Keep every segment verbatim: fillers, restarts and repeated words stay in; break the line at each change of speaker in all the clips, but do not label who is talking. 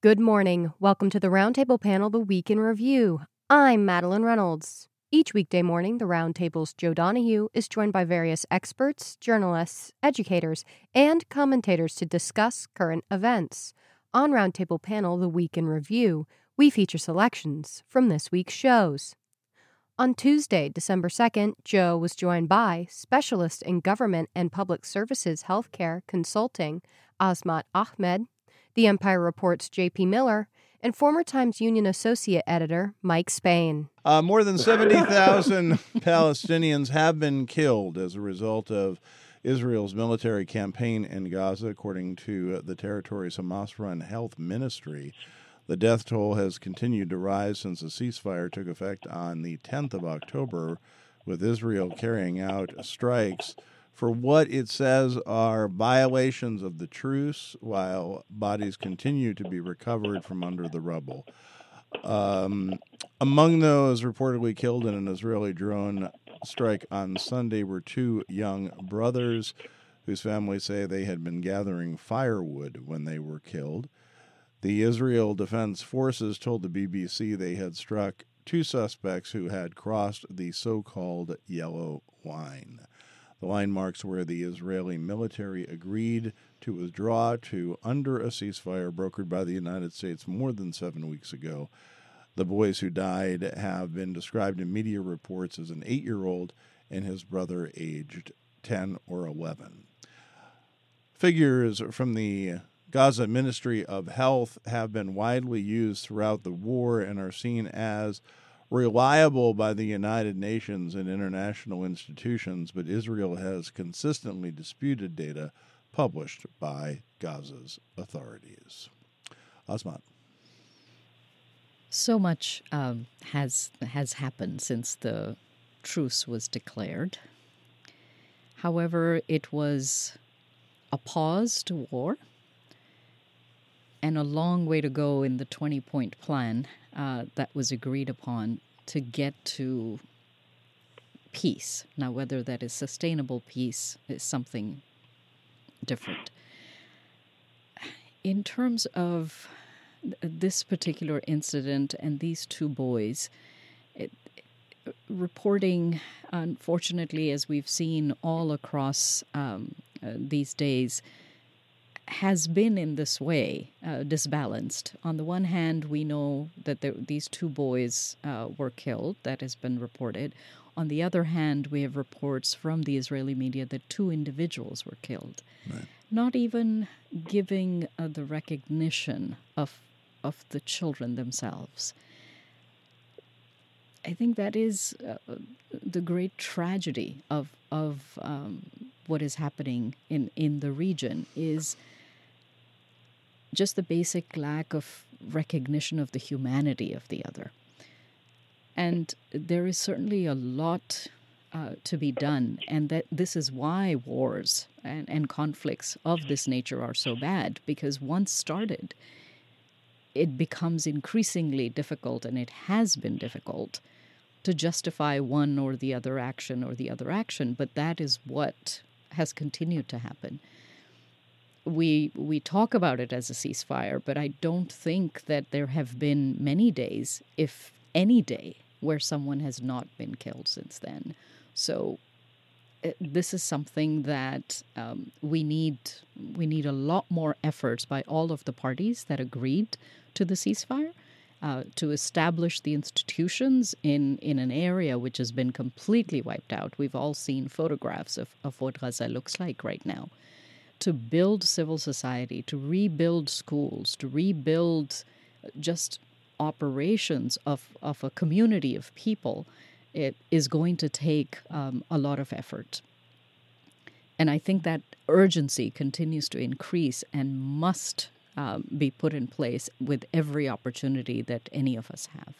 Good morning. Welcome to the Roundtable Panel, The Week in Review. I'm Madeline Reynolds. Each weekday morning, the Roundtable's Joe Donahue is joined by various experts, journalists, educators, and commentators to discuss current events. On Roundtable Panel, The Week in Review, we feature selections from this week's shows. On Tuesday, December second, Joe was joined by specialist in government and public services healthcare consulting, Asmat Ahmed, The Empire Report's J P Miller, and former Times Union associate editor Mike Spain.
Uh, more than seventy thousand Palestinians have been killed as a result of Israel's military campaign in Gaza, according to uh, the territory's Hamas-run health ministry. The death toll has continued to rise since the ceasefire took effect on the tenth of October, with Israel carrying out strikes for what it says are violations of the truce, while bodies continue to be recovered from under the rubble. Um, among those reportedly killed in an Israeli drone strike on Sunday were two young brothers whose families say they had been gathering firewood when they were killed. The Israel Defense Forces told the B B C they had struck two suspects who had crossed the so-called yellow line. The line marks where the Israeli military agreed to withdraw to under a ceasefire brokered by the United States more than seven weeks ago. The boys who died have been described in media reports as an eight-year-old and his brother aged ten or eleven. Figures from the Gaza Ministry of Health have been widely used throughout the war and are seen as reliable by the United Nations and international institutions, but Israel has consistently disputed data published by Gaza's authorities. Asmat.
So much um, has has happened since the truce was declared. However, it was a pause to war and a long way to go in the twenty-point plan uh, that was agreed upon to get to peace. Now, whether that is sustainable peace is something different. In terms of this particular incident and these two boys, it, reporting, unfortunately, as we've seen all across um, uh, these days, has been in this way, uh, disbalanced. On the one hand, we know that there, these two boys uh, were killed. That has been reported. On the other hand, we have reports from the Israeli media that two individuals were killed. Right. Not even giving uh, the recognition of of the children themselves. I think that is uh, the great tragedy of of um, what is happening in, in the region is just the basic lack of recognition of the humanity of the other. And there is certainly a lot uh, to be done, and that this is why wars and, and conflicts of this nature are so bad, because once started, it becomes increasingly difficult, and it has been difficult, to justify one or the other action or the other action, but that is what has continued to happen. We we talk about it as a ceasefire, but I don't think that there have been many days, if any day, where someone has not been killed since then. So uh, this is something that um, we need we need a lot more efforts by all of the parties that agreed to the ceasefire uh, to establish the institutions in, in an area which has been completely wiped out. We've all seen photographs of, of what Gaza looks like right now. To build civil society, to rebuild schools, to rebuild just operations of, of a community of people, it is going to take um, a lot of effort. And I think that urgency continues to increase and must um, be put in place with every opportunity that any of us have.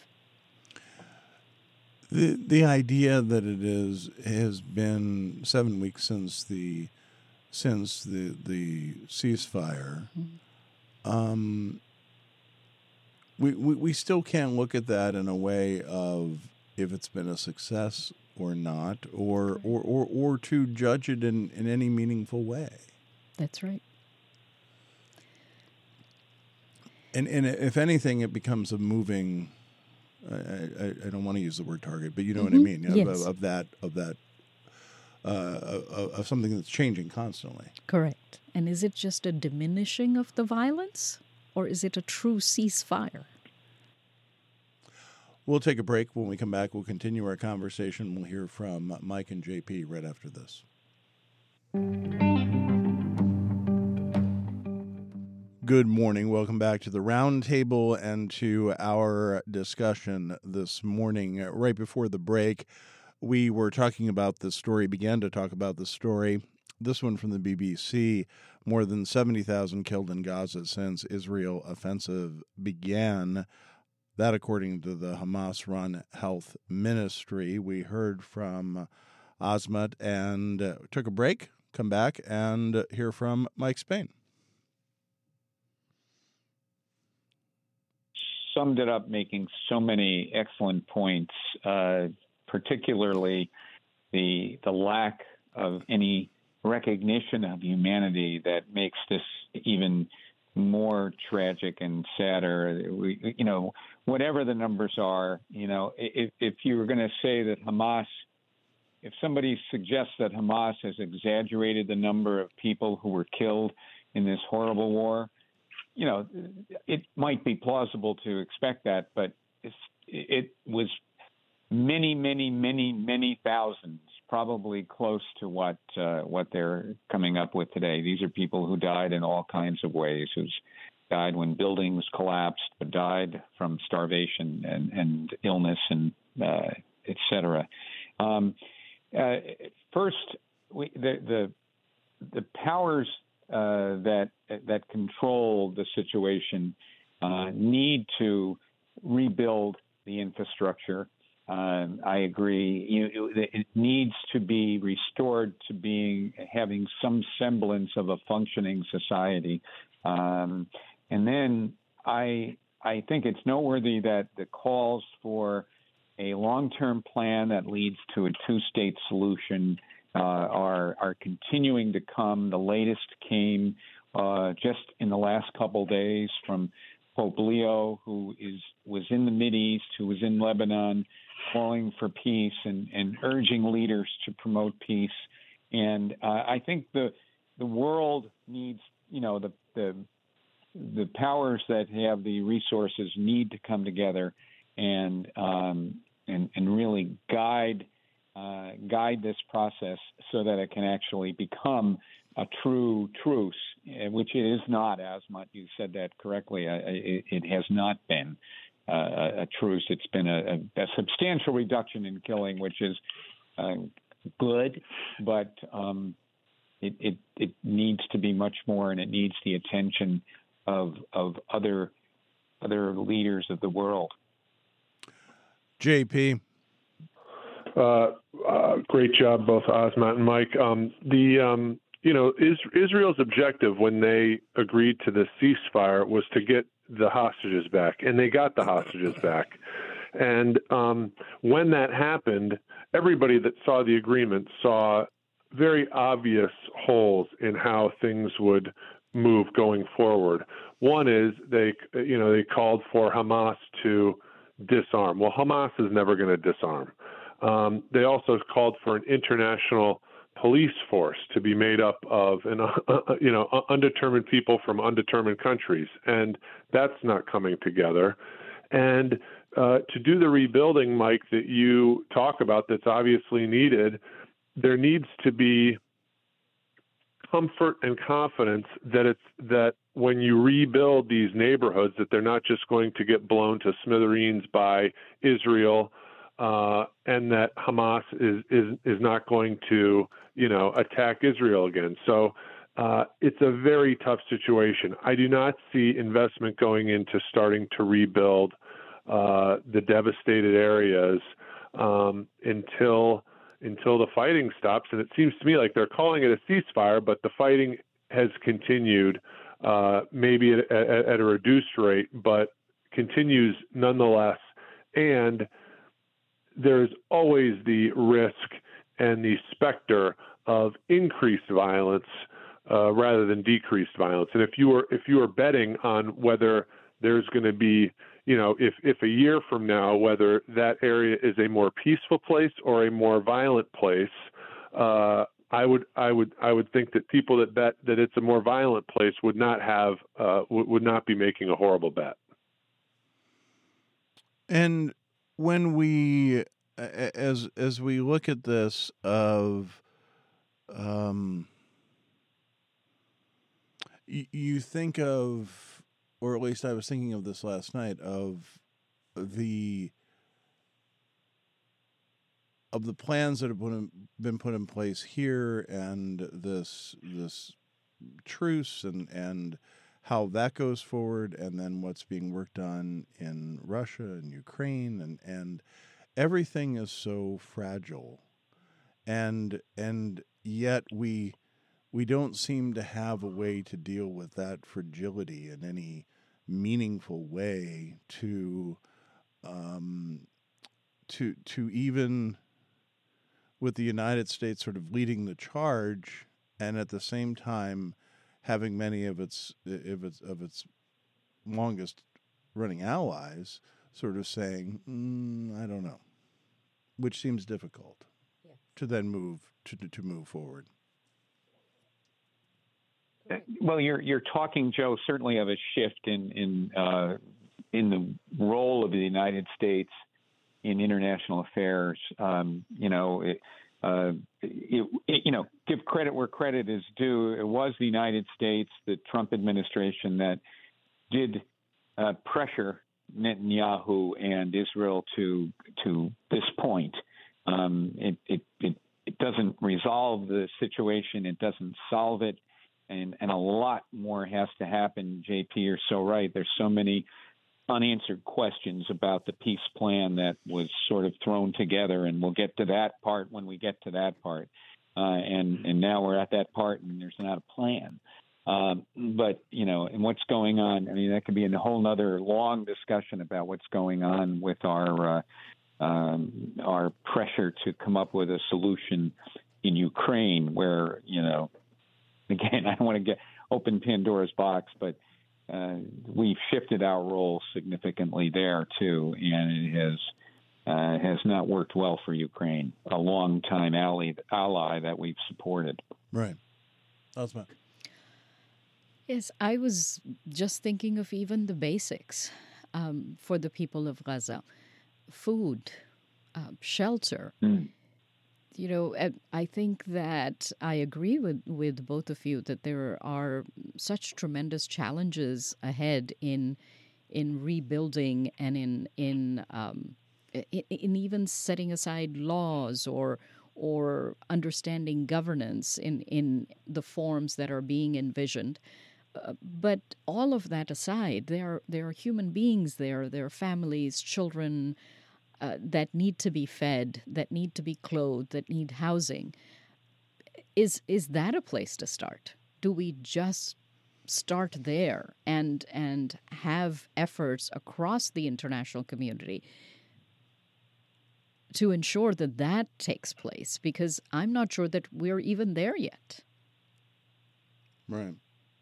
The the idea that it is has been seven weeks since the since the the ceasefire, mm-hmm. um, we, we we still can't look at that in a way of if it's been a success or not, or or, or, or to judge it in, in any meaningful way.
That's right.
And, and if anything, it becomes a moving. I, I, I don't want to use the word target, but you know
Mm-hmm.
what I mean. You know,
Yes.
of, of that of that uh, of, of something that's changing constantly.
Correct. And is it just a diminishing of the violence, or is it a true ceasefire?
We'll take a break. When we come back, we'll continue our conversation. We'll hear from Mike and J P right after this. Good morning. Welcome back to the Roundtable and to our discussion this morning. Right before the break, we were talking about the story, began to talk about the story. This one from the B B C, more than seventy thousand killed in Gaza since Israel offensive began. That according to the Hamas-run health ministry. We heard from Azmat and uh, took a break, come back, and hear from Mike Spain.
Summed it up, making so many excellent points, uh, particularly the the lack of any recognition of humanity that makes this even more tragic and sadder. We, you know, whatever the numbers are, you know, if, if you were going to say that Hamas, if somebody suggests that Hamas has exaggerated the number of people who were killed in this horrible war, you know, it might be plausible to expect that, but it's, it was many, many, many, many thousands, probably close to what uh, what they're coming up with today. These are people who died in all kinds of ways, who died when buildings collapsed, but died from starvation and, and illness and uh, et cetera. Um, uh, first, we, the, the the powers uh, that that control the situation uh, need to rebuild the infrastructure. Um, I agree. You, it needs to be restored to being having some semblance of a functioning society. Um, and then I I think it's noteworthy that the calls for a long-term plan that leads to a two-state solution uh, are are continuing to come. The latest came uh, just in the last couple days from Pope Leo, who is was in the Mideast, who was in Lebanon, calling for peace and, and urging leaders to promote peace. And uh, I think the the world needs, you know, the, the the powers that have the resources need to come together and um, and and really guide uh, guide this process so that it can actually become a true truce, which it is not. Asmat, you said that correctly. It, it has not been uh, a truce. It's been a, a, a substantial reduction in killing, which is uh, good, but um, it, it it needs to be much more, and it needs the attention of of other other leaders of the world.
J P.
Uh, uh, great job, both Azmat and Mike. Um, the um, you know is, Israel's objective when they agreed to the ceasefire was to get the hostages back, and they got the hostages back. And um, when that happened, everybody that saw the agreement saw very obvious holes in how things would move going forward. One is they, you know, they called for Hamas to disarm. Well, Hamas is never going to disarm. Um, they also called for an international police force to be made up of, an, uh, you know, undetermined people from undetermined countries, and that's not coming together. And uh, to do the rebuilding, Mike, that you talk about, that's obviously needed, there needs to be comfort and confidence that it's that when you rebuild these neighborhoods, that they're not just going to get blown to smithereens by Israel, uh, and that Hamas is, is is not going to, you know, attack Israel again. So uh, it's a very tough situation. I do not see investment going into starting to rebuild uh, the devastated areas um, until until the fighting stops. And it seems to me like they're calling it a ceasefire, but the fighting has continued, uh, maybe at, at, at a reduced rate, but continues nonetheless. And there's always the risk and the specter of increased violence uh, rather than decreased violence. And if you were if you were betting on whether there's going to be, you know, if, if a year from now, whether that area is a more peaceful place or a more violent place, uh, I would, I would, I would think that people that bet that it's a more violent place would not have, uh, w- would not be making a horrible bet.
And when we, as as we look at this, of, um, you, you think of, or at least I was thinking of this last night, of the of the plans that have put in, been put in place here, and this this truce, and and how that goes forward, and then what's being worked on in Russia and Ukraine, and and everything is so fragile, and and yet we we don't seem to have a way to deal with that fragility in any meaningful way to um, to to even with the United States sort of leading the charge, and at the same time having many of its of its of its longest running allies sort of saying, mm, I don't know, which seems difficult yeah. to then move to to move forward.
Well, you're you're talking, Joe, certainly of a shift in in uh, in the role of the United States in international affairs. Um, you know, it, uh, it, it, you know, give credit where credit is due. It was the United States, the Trump administration, that did uh, pressure Netanyahu and Israel to to this point. Um, it, it it it doesn't resolve the situation. It doesn't solve it. And, and a lot more has to happen. J P, you're so right. There's so many unanswered questions about the peace plan that was sort of thrown together, and we'll get to that part when we get to that part. Uh, and, and now we're at that part, and there's not a plan. Um, but, you know, and what's going on, I mean, that could be a whole nother long discussion about what's going on with our uh, um, our pressure to come up with a solution in Ukraine where, you know, again, I don't want to get open Pandora's box, but uh, we've shifted our role significantly there too, and it has uh, has not worked well for Ukraine, a long-time ally ally that we've supported.
Right. Osman.
Yes, I was just thinking of even the basics um, for the people of Gaza: food, uh, shelter. Mm. You know, I think that I agree with, with both of you that there are such tremendous challenges ahead in in rebuilding and in in um, in, in even setting aside laws or or understanding governance in, in the forms that are being envisioned. Uh, but all of that aside, there there are human beings there, there are families, children, Uh, that need to be fed, that need to be clothed, that need housing. Is is that a place to start? Do we just start there and and have efforts across the international community to ensure that that takes place? Because I'm not sure that we're even there yet.
Right.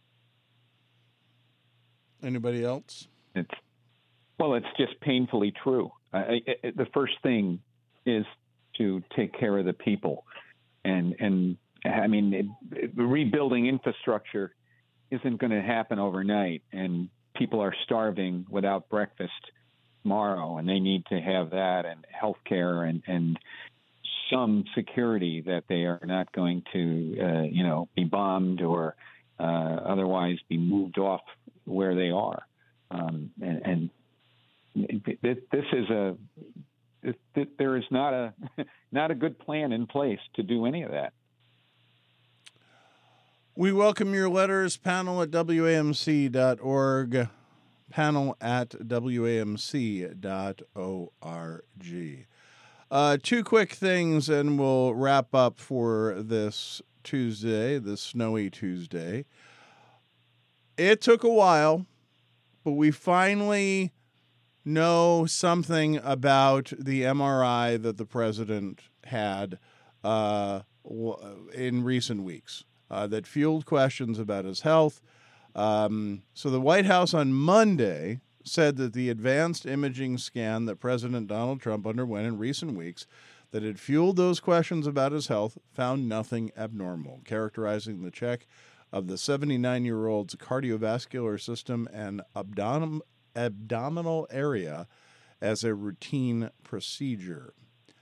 Anybody else?
It's well, it's just painfully true. I, I, the first thing is to take care of the people, and and I mean it, it, rebuilding infrastructure isn't going to happen overnight, and people are starving without breakfast tomorrow, and they need to have that, and health care, and and some security that they are not going to uh, you know be bombed or uh, otherwise be moved off where they are, um, and. and This is a there is not a not a good plan in place to do any of that.
We welcome your letters. Panel at W A M C dot org. Panel at W A M C dot org. Uh, two quick things, and we'll wrap up for this Tuesday, this snowy Tuesday. It took a while, but we finally know something about the M R I that the president had uh, in recent weeks uh, that fueled questions about his health. Um, so the White House on Monday said that the advanced imaging scan that President Donald Trump underwent in recent weeks that had fueled those questions about his health found nothing abnormal, characterizing the check of the seventy-nine-year-old's cardiovascular system and abdom- abdominal area as a routine procedure.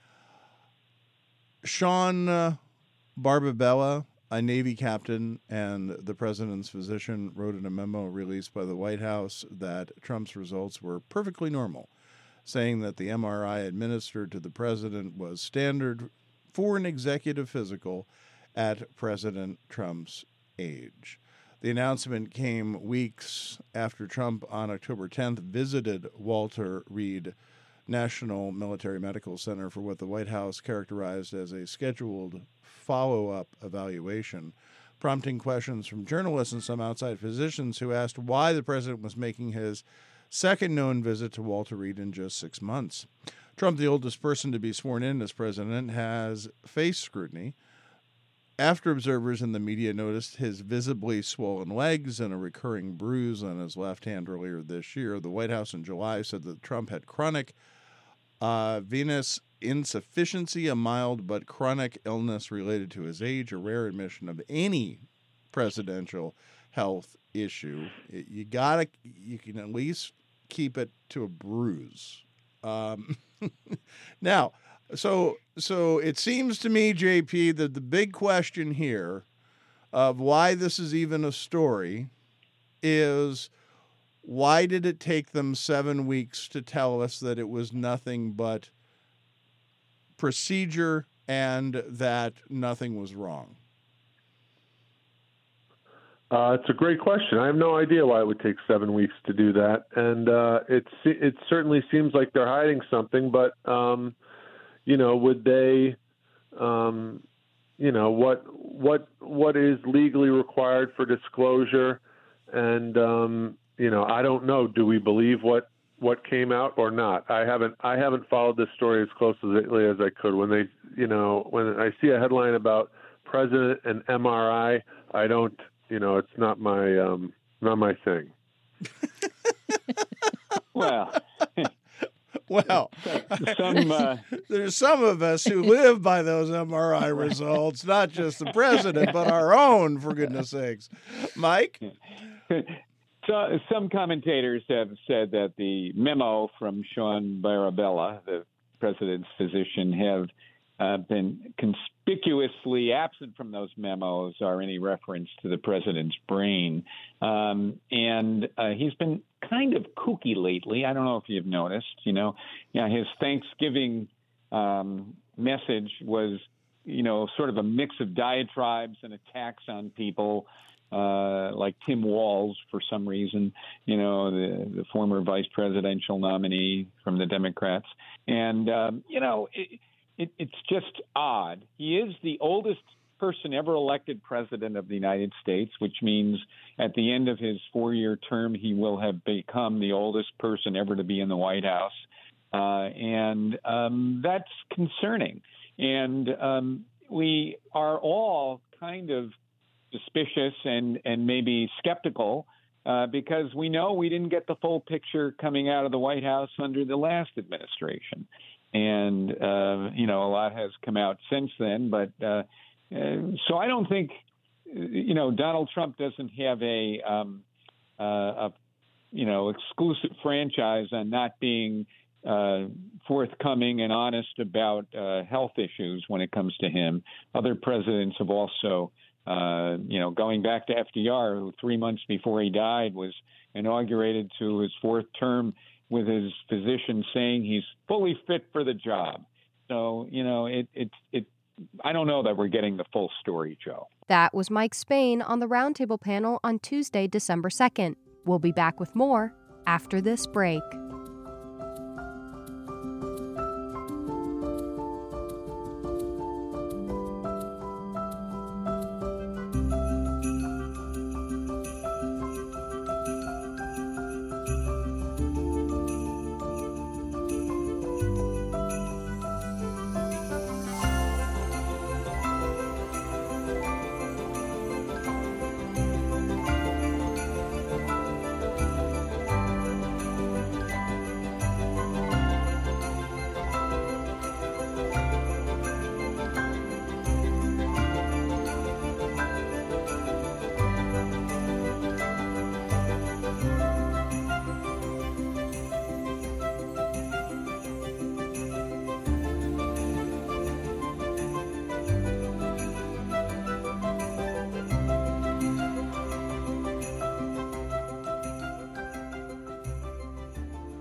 Sean uh, Barbabella, a Navy captain and the president's physician, wrote in a memo released by the White House that Trump's results were perfectly normal, saying that the M R I administered to the president was standard for an executive physical at President Trump's age. The announcement came weeks after Trump on October tenth visited Walter Reed National Military Medical Center for what the White House characterized as a scheduled follow-up evaluation, prompting questions from journalists and some outside physicians who asked why the president was making his second known visit to Walter Reed in just six months. Trump, the oldest person to be sworn in as president, has faced scrutiny after observers in the media noticed his visibly swollen legs and a recurring bruise on his left hand earlier this year. The White House in July said that Trump had chronic uh, venous insufficiency, a mild but chronic illness related to his age, a rare admission of any presidential health issue. It, you gotta, you can at least keep it to a bruise. Um, now, so so it seems to me, J P, that the big question here of why this is even a story is, why did it take them seven weeks to tell us that it was nothing but procedure and that nothing was wrong?
Uh, it's a great question. I have no idea why it would take seven weeks to do that, and uh, it it certainly seems like they're hiding something. But um, you know, would they? Um, you know, what what what is legally required for disclosure? And um, you know, I don't know. Do we believe what what came out or not? I haven't I haven't followed this story as closely as I could. When they, you know, when I see a headline about president and M R I, I don't. You know, it's not my um, not my thing.
Well,
well,
some uh...
there's some of us who live by those M R I results, not just the president, but our own, for goodness sakes. Mike?
So, some commentators have said that the memo from Sean Barbabella, the president's physician, have uh, been conspicuously absent from those memos are any reference to the president's brain. Um, and uh, he's been kind of kooky lately. I don't know if you've noticed, you know, yeah, his Thanksgiving um, message was, you know, sort of a mix of diatribes and attacks on people uh, like Tim Walz, for some reason, you know, the, the former vice presidential nominee from the Democrats. And, um, you know, it, It, it's just odd. He is the oldest person ever elected president of the United States, which means at the end of his four-year term, he will have become the oldest person ever to be in the White House. Uh, and um, that's concerning. And um, we are all kind of suspicious and, and maybe skeptical uh, because we know we didn't get the full picture coming out of the White House under the last administration. And, uh, you know, a lot has come out since then. But uh, uh, so I don't think, you know, Donald Trump doesn't have a, um, uh, a you know, exclusive franchise on not being uh, forthcoming and honest about uh, health issues when it comes to him. Other presidents have also, uh, you know, going back to F D R, who three months before he died was inaugurated to his fourth term with his physician saying he's fully fit for the job. So, you know, it, it, it, I don't know that we're getting the full story, Joe.
That was Mike Spain on the Roundtable panel on Tuesday, December second. We'll be back with more after this break.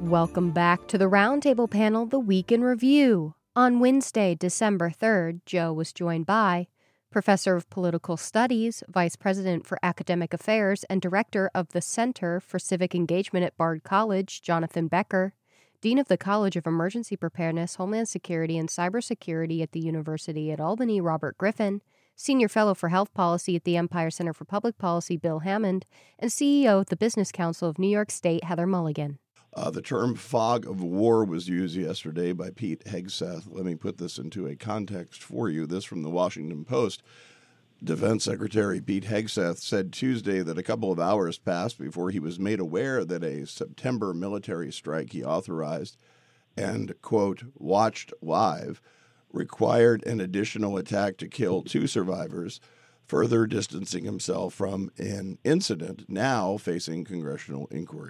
Welcome back to the Roundtable panel, The Week in Review. On Wednesday, December third, Joe was joined by Professor of Political Studies, Vice President for Academic Affairs, and Director of the Center for Civic Engagement at Bard College, Jonathan Becker, Dean of the College of Emergency Preparedness, Homeland Security, and Cybersecurity at the University at Albany, Robert Griffin, Senior Fellow for Health Policy at the Empire Center for Public Policy, Bill Hammond, and C E O of the Business Council of New York State, Heather Mulligan.
Uh, the term fog of war was used yesterday by Pete Hegseth. Let me put this into a context for you. This from the Washington Post. Defense Secretary Pete Hegseth said Tuesday that a couple of hours passed before he was made aware that a September military strike he authorized and, quote, watched live required an additional attack to kill two survivors, further distancing himself from an incident now facing congressional inquiry.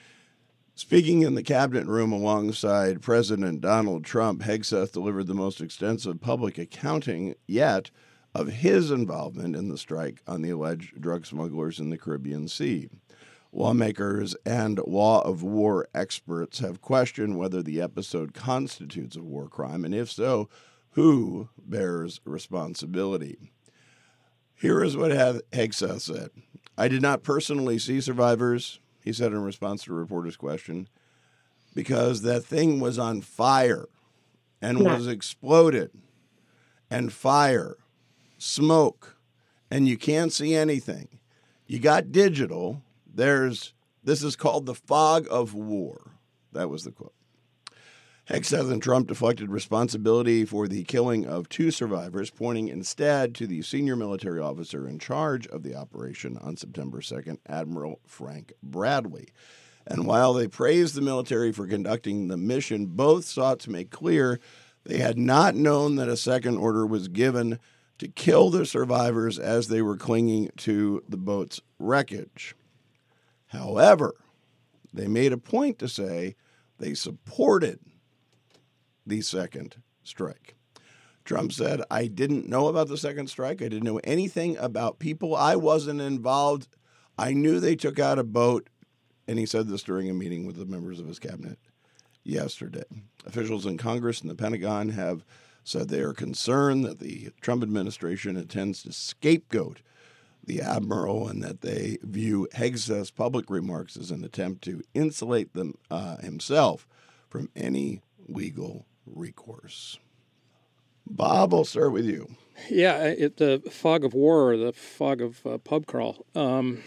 Speaking in the cabinet room alongside President Donald Trump, Hegseth delivered the most extensive public accounting yet of his involvement in the strike on the alleged drug smugglers in the Caribbean Sea. Lawmakers and law of war experts have questioned whether the episode constitutes a war crime, and if so, who bears responsibility. Here is what Hegseth said. I did not personally see survivors, he said in response to a reporter's question, because that thing was on fire and
yeah.
was exploded and fire, smoke, and you can't see anything. You got digital. There's this is called the fog of war. That was the quote. Hegseth and Trump deflected responsibility for the killing of two survivors, pointing instead to the senior military officer in charge of the operation on September second, Admiral Frank Bradley. And while they praised the military for conducting the mission, both sought to make clear they had not known that a second order was given to kill the survivors as they were clinging to the boat's wreckage. However, they made a point to say they supported the second strike. Trump said, I didn't know about the second strike. I didn't know anything about people. I wasn't involved. I knew they took out a boat. And he said this during a meeting with the members of his cabinet yesterday. Officials in Congress and the Pentagon have said they are concerned that the Trump administration intends to scapegoat the admiral and that they view Hegseth's public remarks as an attempt to insulate them uh, himself from any legal recourse. Bob, I'll start with you.
Yeah, it, the fog of war or the fog of uh, pub crawl. Um,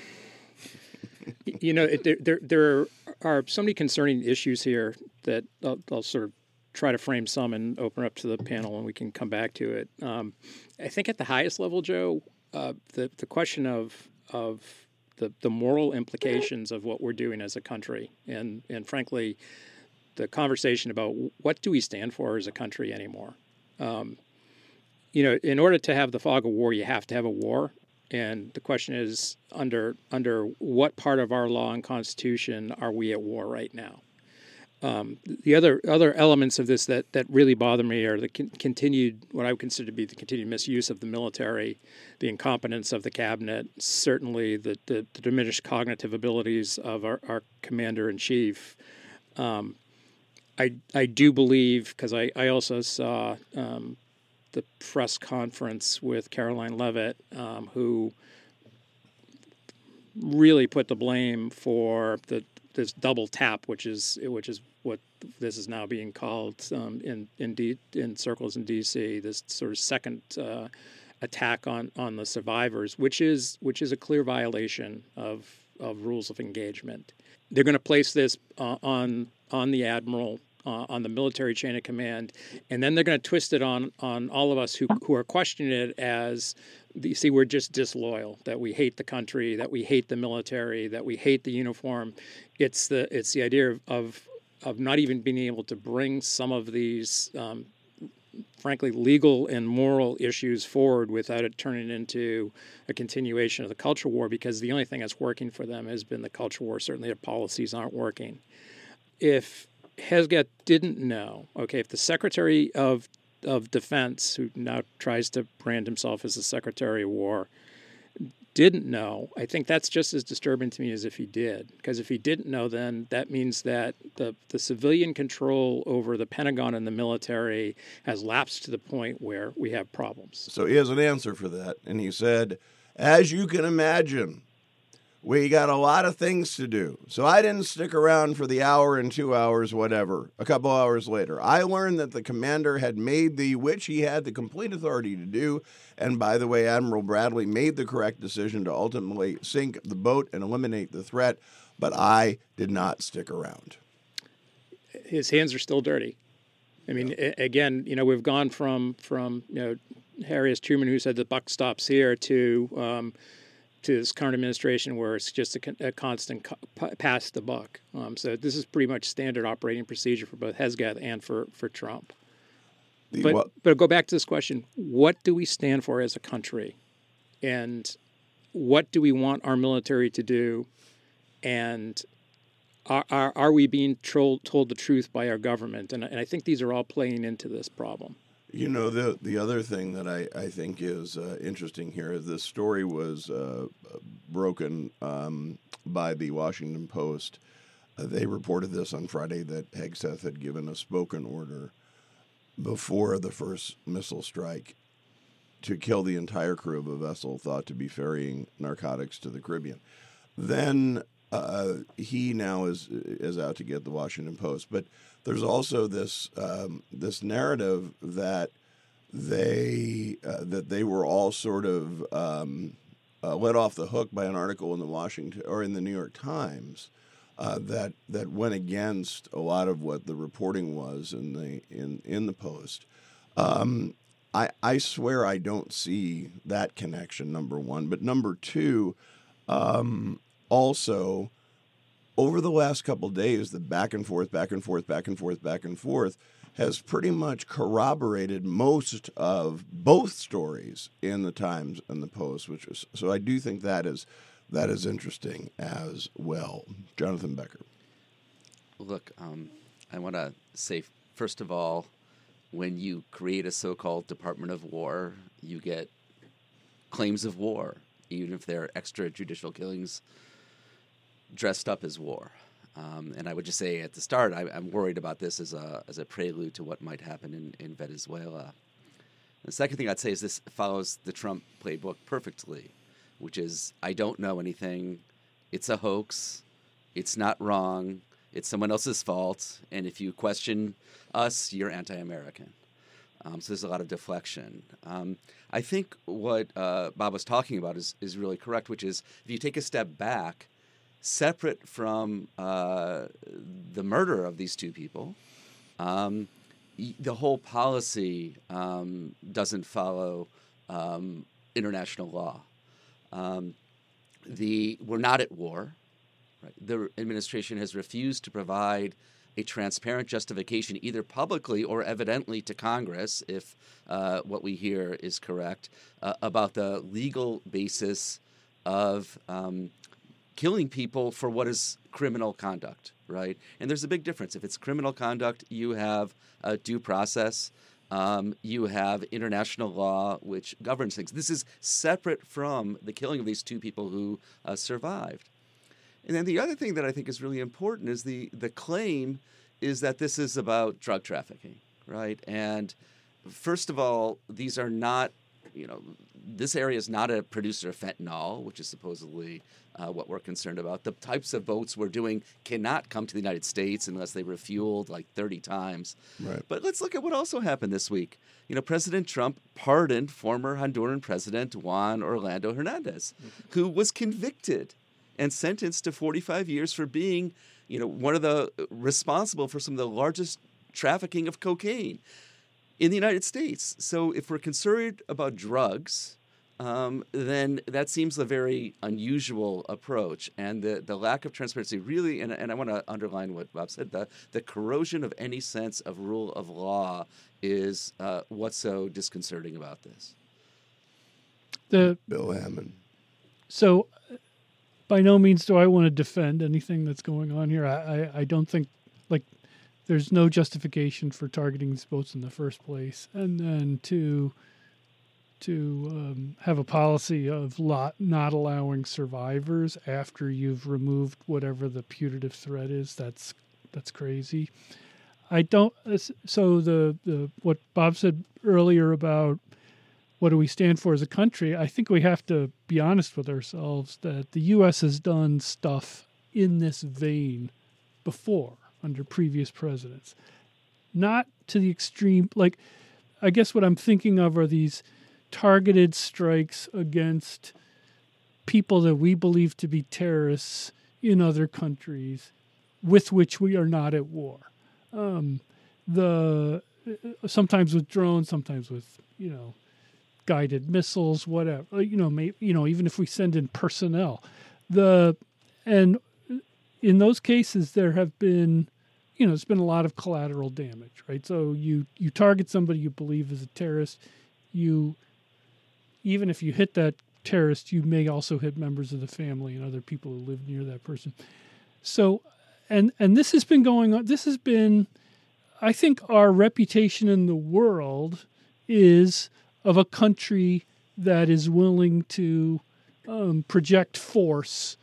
you know, it, there, there there are so many concerning issues here that I'll, I'll sort of try to frame some and open up to the panel, and we can come back to it. Um, I think at the highest level, Joe, uh, the the question of of the the moral implications of what we're doing as a country, and and frankly, the conversation about what do we stand for as a country anymore. Um, you know, in order to have the fog of war, you have to have a war. And the question is, under under what part of our law and Constitution are we at war right now? Um, the other other elements of this that, that really bother me are the con- continued, what I would consider to be the continued misuse of the military, the incompetence of the cabinet, certainly the, the, the diminished cognitive abilities of our, our commander-in-chief. Um, I I do believe, because I, I also saw um, the press conference with Caroline Leavitt, um, who really put the blame for the this double tap, which is which is what this is now being called um, in in, D, in circles in D C. This sort of second uh, attack on, on the survivors, which is which is a clear violation of of rules of engagement. They're going to place this uh, on on the admiral, uh, on the military chain of command, and then they're going to twist it on on all of us who who are questioning it as, you see, we're just disloyal, that we hate the country, that we hate the military, that we hate the uniform. It's the it's the idea of of, of not even being able to bring some of these, um, frankly, legal and moral issues forward without it turning into a continuation of the culture war, because the only thing that's working for them has been the culture war. Certainly their policies aren't working. If Hegseth didn't know, okay, if the Secretary of of Defense, who now tries to brand himself as the Secretary of War, didn't know, I think that's just as disturbing to me as if he did. Because if he didn't know, then that means that the, the civilian control over the Pentagon and the military has lapsed to the point where we have problems.
So he has an answer for that. And he said, as you can imagine, we got a lot of things to do. So I didn't stick around for the hour and two hours, whatever. A couple hours later, I learned that the commander had made the, which he had the complete authority to do. And by the way, Admiral Bradley made the correct decision to ultimately sink the boat and eliminate the threat. But I did not stick around.
His hands are still dirty. I mean, yeah. again, you know, we've gone from, from you know, Harry S. Truman, who said the buck stops here, to... Um, to this current administration where it's just a, a constant co- pass the buck. Um, so this is pretty much standard operating procedure for both Hesketh and for, for Trump. The, but, well, but go back to this question, what do we stand for as a country? And what do we want our military to do? And are, are, are we being told, told the truth by our government? And, and I think these are all playing into this problem.
You know, the the other thing that I, I think is uh, interesting here is this story was uh, broken um, by the Washington Post. Uh, they reported this on Friday that Hegseth had given a spoken order before the first missile strike to kill the entire crew of a vessel thought to be ferrying narcotics to the Caribbean. Then uh, he now is is out to get the Washington Post. But there's also this um, this narrative that they uh, that they were all sort of um, uh, let off the hook by an article in the Washington or in the New York Times uh, that that went against a lot of what the reporting was in the in in the Post. Um, I I swear I don't see that connection. Number one, but number two, um, also. Over the last couple of days, the back and forth, back and forth, back and forth, back and forth has pretty much corroborated most of both stories in the Times and the Post, which is so. I do think that is that is interesting as well. Jonathan Becker.
Look, um, I want to say first of all, when you create a so-called Department of War, you get claims of war, even if they're extrajudicial killings dressed up as war. Um, and I would just say at the start, I, I'm worried about this as a as a prelude to what might happen in, in Venezuela. The second thing I'd say is this follows the Trump playbook perfectly, which is, I don't know anything, it's a hoax, it's not wrong, it's someone else's fault, and if you question us, you're anti-American. Um, so there's a lot of deflection. Um, I think what uh, Bob was talking about is, is really correct, which is if you take a step back, separate from uh, the murder of these two people, um, y- the whole policy um, doesn't follow um, international law. Um, the we're not at war. Right? The administration has refused to provide a transparent justification, either publicly or evidently to Congress, if uh, what we hear is correct, uh, about the legal basis of um, killing people for what is criminal conduct, right? And there's a big difference. If it's criminal conduct, you have a due process. Um, you have international law, which governs things. This is separate from the killing of these two people who uh, survived. And then the other thing that I think is really important is the, the claim is that this is about drug trafficking, right? And first of all, these are not, you know, this area is not a producer of fentanyl, which is supposedly uh, what we're concerned about. The types of boats we're doing cannot come to the United States unless they refueled like thirty times.
Right.
But let's look at what also happened this week. You know, President Trump pardoned former Honduran President Juan Orlando Hernandez, mm-hmm. who was convicted and sentenced to forty-five years for being, you know, one of the responsible for some of the largest trafficking of cocaine in the United States. So if we're concerned about drugs, um, then that seems a very unusual approach. And the, the lack of transparency really, and, and I want to underline what Bob said, the, the corrosion of any sense of rule of law is uh, what's so disconcerting about this.
The
Bill Hammond.
So by no means do I want to defend anything that's going on here. I, I, I don't think, like, there's no justification for targeting these boats in the first place. And then to to um, have a policy of lot, not allowing survivors after you've removed whatever the putative threat is. That's that's crazy. I don't. So the, the what Bob said earlier about what do we stand for as a country, I think we have to be honest with ourselves that the U S has done stuff in this vein before under previous presidents. Not to the extreme, like, I guess what I'm thinking of are these targeted strikes against people that we believe to be terrorists in other countries with which we are not at war. Um, the sometimes with drones, sometimes with, you know, guided missiles, whatever, you know, maybe, you know, even if we send in personnel, the, and in those cases there have been, you know, it's been a lot of collateral damage, right? So you, you target somebody you believe is a terrorist, you, even if you hit that terrorist, you may also hit members of the family and other people who live near that person. So, and, and this has been going on, this has been, I think our reputation in the world is of a country that is willing to um, project force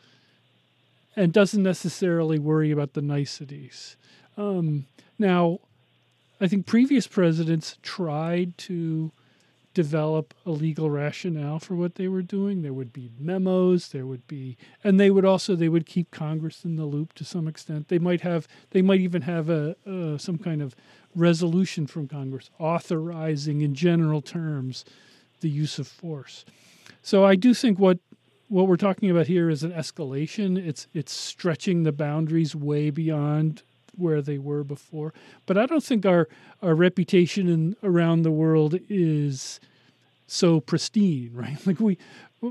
and doesn't necessarily worry about the niceties. Um, now, I think previous presidents tried to develop a legal rationale for what they were doing. There would be memos, there would be, and they would also, they would keep Congress in the loop to some extent. They might have, they might even have a, uh, some kind of resolution from Congress authorizing in general terms the use of force. So I do think what what we're talking about here is an escalation. It's it's stretching the boundaries way beyond where they were before. But I don't think our our reputation in around the world is so pristine, right? Like we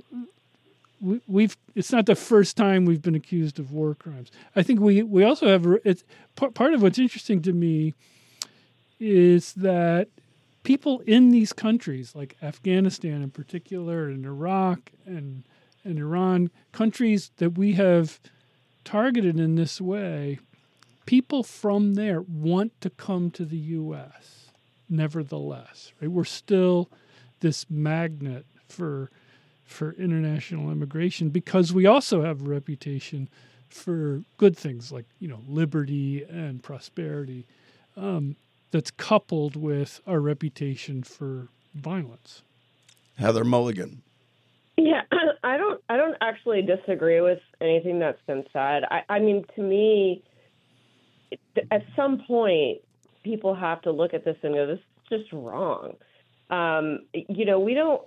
we we've it's not the first time we've been accused of war crimes. I think we we also have it's part part of what's interesting to me is that people in these countries, like Afghanistan in particular, and Iraq and, and Iran, countries that we have targeted in this way, people from there want to come to the U S nevertheless. Right? We're still this magnet for for international immigration because we also have a reputation for good things like, you know, liberty and prosperity. Um, that's coupled with our reputation for violence.
Heather Mulligan.
Yeah, I don't I don't actually disagree with anything that's been said. I, I mean, to me, at some point, people have to look at this and go, this is just wrong. Um, you know, we don't,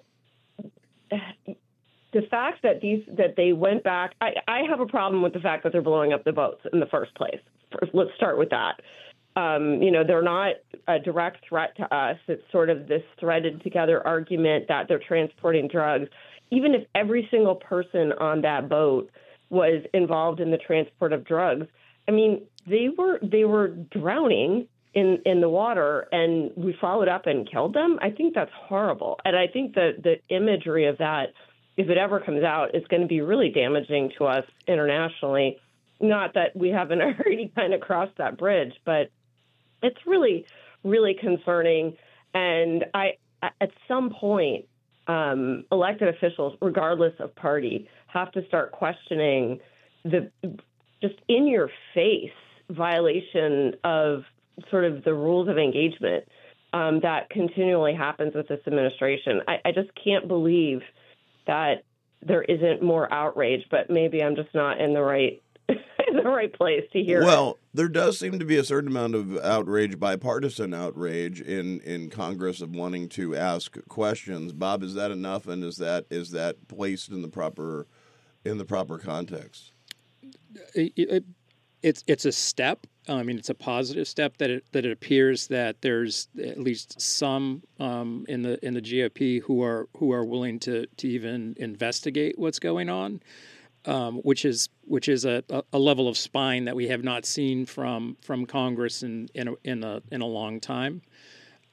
the fact that these, that they went back, I, I have a problem with the fact that they're blowing up the boats in the first place. First, let's start with that. Um, you know, they're not a direct threat to us. It's sort of this threaded together argument that they're transporting drugs. Even if every single person on that boat was involved in the transport of drugs, I mean, they were they were drowning in, in the water, and we followed up and killed them. I think that's horrible. And I think that the imagery of that, if it ever comes out, is going to be really damaging to us internationally. Not that we haven't already kind of crossed that bridge, but it's really, really concerning. And I, at some point, um, elected officials, regardless of party, have to start questioning the just in-your-face violation of sort of the rules of engagement um, that continually happens with this administration. I, I just can't believe that there isn't more outrage, but maybe I'm just not in the right in the right place to hear
well,
it.
There does seem to be a certain amount of outrage, bipartisan outrage in, in Congress of wanting to ask questions. Bob, is that enough, and is that is that placed in the proper in the proper context?
It, it, it's it's a step. I mean, it's a positive step that it that it appears that there's at least some um, in the in the G O P who are who are willing to to even investigate what's going on. Um, which is which is a, a level of spine that we have not seen from from Congress in in a in a, in a long time. Um,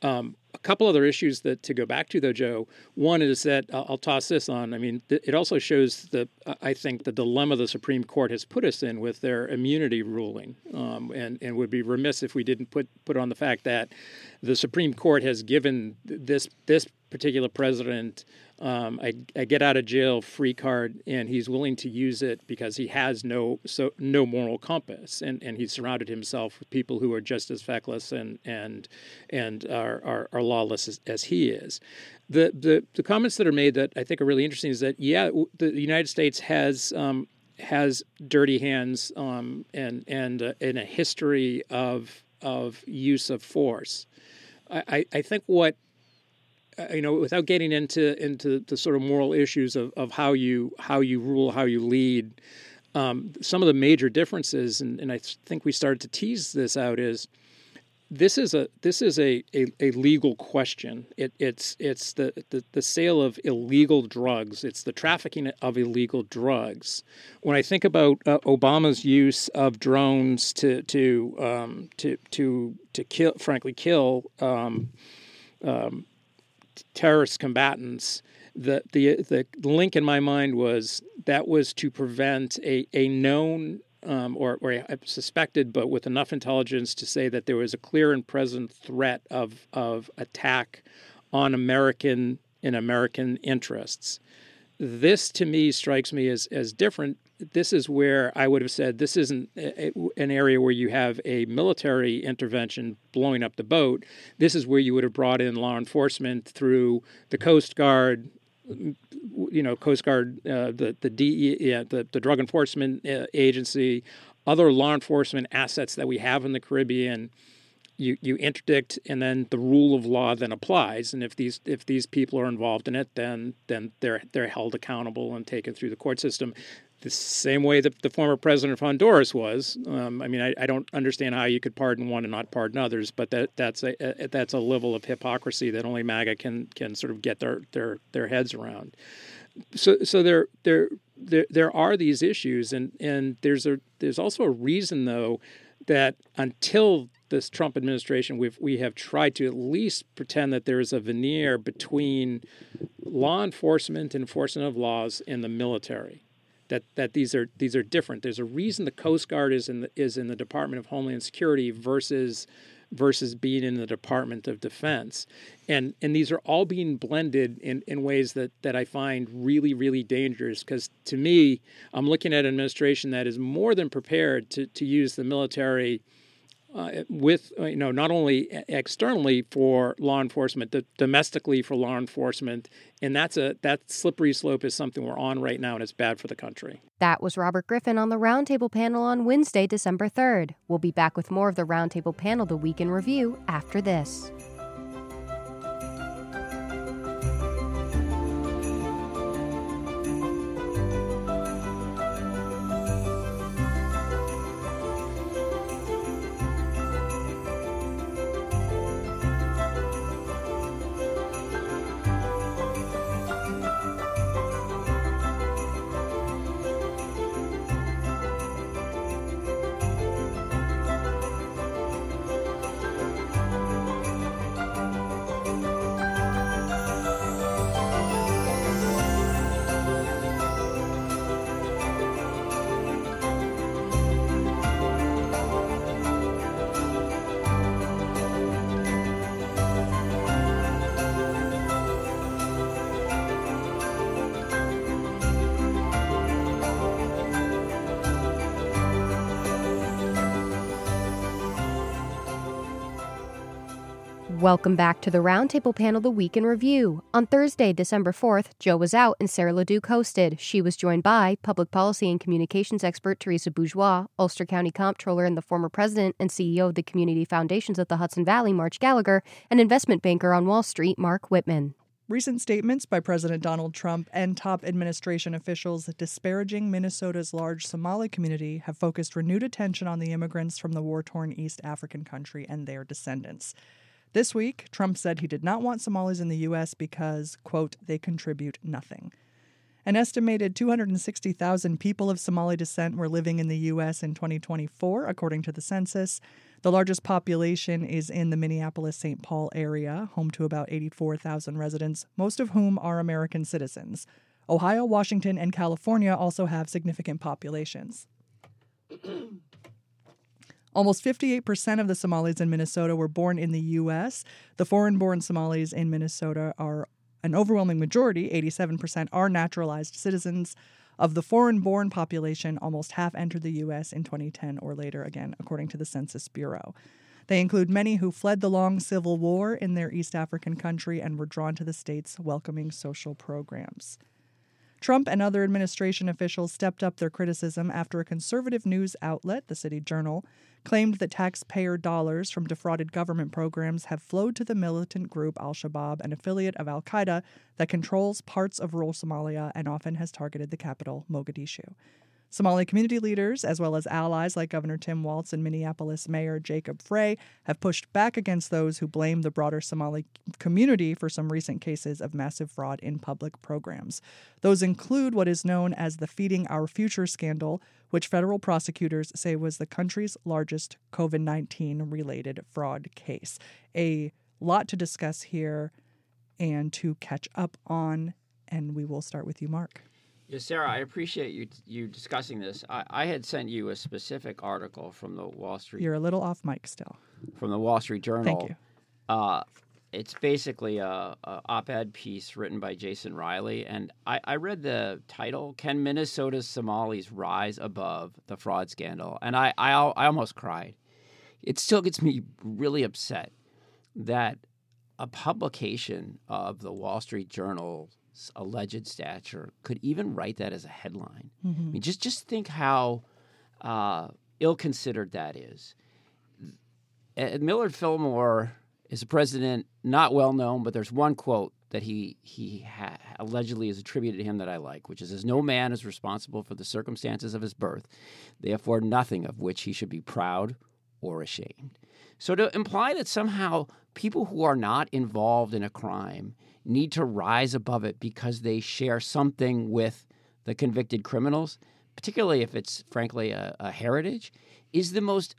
a couple other issues that to go back to, though, Joe. One is that uh, I'll toss this on. I mean, th- it also shows the uh, I think the dilemma the Supreme Court has put us in with their immunity ruling, um, and and would be remiss if we didn't put put on the fact that the Supreme Court has given this this particular president um, a, a get out of jail free card, and he's willing to use it because he has no so no moral compass, and, and he's surrounded himself with people who are just as feckless and and and are are, are lawless as, as he is. The, the the comments that are made that I think are really interesting is that yeah, the, the United States has um, has dirty hands um, and and uh, and a history of of use of force. I, I think what you know, without getting into into the sort of moral issues of, of how you how you rule, how you lead, um, some of the major differences, and, and I think we started to tease this out, is this is a this is a, a, a legal question. It, it's it's the, the, the sale of illegal drugs. It's the trafficking of illegal drugs. When I think about uh, Obama's use of drones to to um, to to to kill, frankly, kill. Um, um, terrorist combatants, the, the the link in my mind was that was to prevent a, a known um, or, or a suspected, but with enough intelligence to say that there was a clear and present threat of of attack on American in American interests. This, to me, strikes me as, as different. This is where I would have said this isn't a, an area where you have a military intervention blowing up the boat. This is where you would have brought in law enforcement through the Coast Guard, you know, Coast Guard, uh, the the D E A, yeah, the, the Drug Enforcement uh, Agency, other law enforcement assets that we have in the Caribbean. You, you interdict, and then the rule of law then applies. And if these if these people are involved in it, then then they're they're held accountable and taken through the court system, the same way that the former president of Honduras was. Um, I mean, I, I don't understand how you could pardon one and not pardon others, but that that's a, a that's a level of hypocrisy that only MAGA can can sort of get their their their heads around. So so there there there there are these issues, and and there's a there's also a reason though that until this Trump administration, we've we have tried to at least pretend that there is a veneer between law enforcement, enforcement of laws, and the military. That that these are these are different. There's a reason the Coast Guard is in the, is in the Department of Homeland Security versus versus being in the Department of Defense, and and these are all being blended in, in ways that that I find really really dangerous. Because to me, I'm looking at an administration that is more than prepared to to use the military. Uh, with, you know, not only externally for law enforcement, but domestically for law enforcement. And that's a that slippery slope is something we're on right now, and it's bad for the country.
That was Robert Griffin on the Roundtable panel on Wednesday, December third. We'll be back with more of the Roundtable panel, The Week in Review, after this. Welcome back to the Roundtable panel, The Week in Review. On Thursday, December fourth, Joe was out and Sarah LeDuc hosted. She was joined by public policy and communications expert Teresa Bourgeois, Ulster County Comptroller and the former president and C E O of the Community Foundations of the Hudson Valley, March Gallagher, and investment banker on Wall Street, Mark Whitman.
Recent statements by President Donald Trump and top administration officials disparaging Minnesota's large Somali community have focused renewed attention on the immigrants from the war-torn East African country and their descendants. This week, Trump said he did not want Somalis in the U S because, quote, they contribute nothing. An estimated two hundred sixty thousand people of Somali descent were living in the U S in twenty twenty-four, according to the census. The largest population is in the Minneapolis-Saint Paul area, home to about eighty-four thousand residents, most of whom are American citizens. Ohio, Washington, and California also have significant populations. Almost fifty-eight percent of the Somalis in Minnesota were born in the U S. The foreign-born Somalis in Minnesota are an overwhelming majority, eighty-seven percent, are naturalized citizens. Of the foreign-born population, almost half entered the U S in twenty ten or later, again, according to the Census Bureau. They include many who fled the long civil war in their East African country and were drawn to the state's welcoming social programs. Trump and other administration officials stepped up their criticism after a conservative news outlet, the City Journal, claimed that taxpayer dollars from defrauded government programs have flowed to the militant group al-Shabaab, an affiliate of al-Qaeda that controls parts of rural Somalia and often has targeted the capital, Mogadishu. Somali community leaders, as well as allies like Governor Tim Walz and Minneapolis Mayor Jacob Frey, have pushed back against those who blame the broader Somali community for some recent cases of massive fraud in public programs. Those include what is known as the Feeding Our Future scandal, which federal prosecutors say was the country's largest covid nineteen related fraud case. A lot to discuss here and to catch up on, and we will start with you, Mark.
Yeah, Sarah, I appreciate you you discussing this. I, I had sent you a specific article from the Wall Street.
You're a little off mic still.
From the Wall Street Journal.
Thank you.
Uh, it's basically a, a op-ed piece written by Jason Riley, and I, I read the title: "Can Minnesota's Somalis Rise Above the Fraud Scandal?" And I, I I almost cried. It still gets me really upset that a publication of the Wall Street Journal alleged stature could even write that as a headline. Mm-hmm. I mean, just just think how uh, ill-considered that is. Uh, Millard Fillmore is a president not well known, but there's one quote that he he ha- allegedly is attributed to him that I like, which is, "As no man is responsible for the circumstances of his birth, they afford nothing of which he should be proud or ashamed." So to imply that somehow people who are not involved in a crime need to rise above it because they share something with the convicted criminals, particularly if it's, frankly, a, a heritage, is the most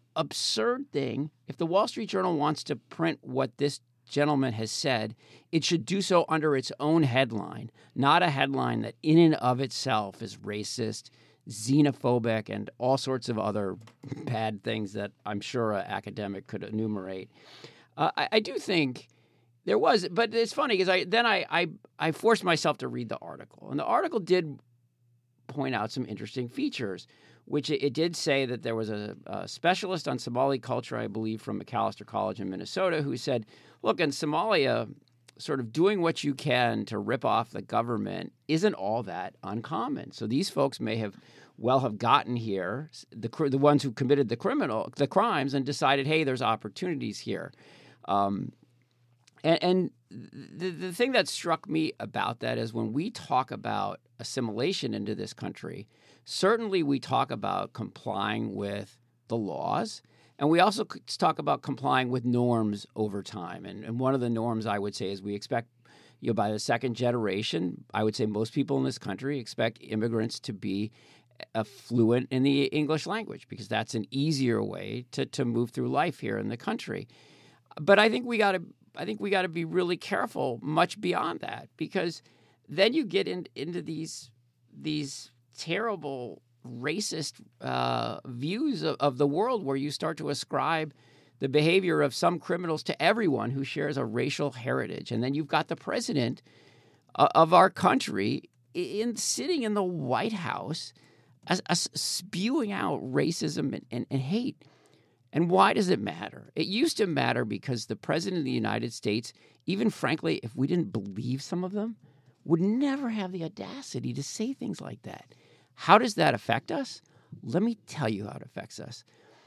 absurd thing. If the Wall Street Journal wants to print what this gentleman has said, it should do so under its own headline, not a headline that in and of itself is racist, xenophobic, and all sorts of other bad things that I'm sure an academic could enumerate. Uh, I, I do think there was, but it's funny because I then I, I I forced myself to read the article, and the article did point out some interesting features, which it, it did say that there was a, a specialist on Somali culture, I believe, from Macalester College in Minnesota, who said, look, in Somalia, sort of doing what you can to rip off the government isn't all that uncommon. So these folks may have well have gotten here, the the ones who committed the criminal the crimes, and decided, hey, there's opportunities here. Um, and, and the the thing that struck me about that is when we talk about assimilation into this country, certainly we talk about complying with the laws. And we also talk about complying with norms over time. And, and one of the norms I would say is we expect, you know, by the second generation, I would say most people in this country expect immigrants to be uh, fluent in the English language because that's an easier way to, to move through life here in the country. But I think we got to I think we got to be really careful much beyond that, because then you get in, into these these terrible racist uh, views of, of the world where you start to ascribe the behavior of some criminals to everyone who shares a racial heritage. And then you've got the president uh, of our country in sitting in the White House as, as spewing out racism and, and, and hate. And why does it matter? It used to matter because the president of the United States, even frankly, if we didn't believe some of them, would never have the audacity to say things like that. How does that affect us? Let me tell you how it affects us.